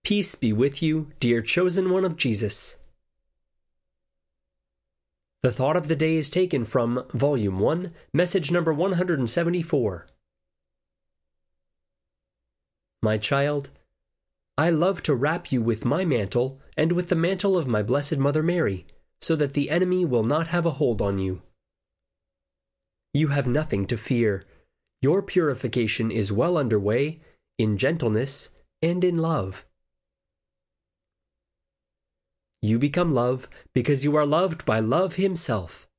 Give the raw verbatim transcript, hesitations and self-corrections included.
Peace be with you, dear chosen one of Jesus. The thought of the day is taken from Volume one, message number one hundred seventy-four. My child, I love to wrap you with my mantle and with the mantle of my Blessed Mother Mary, so that the enemy will not have a hold on you. You have nothing to fear. Your purification is well underway, in gentleness and in love. You become love because you are loved by love himself.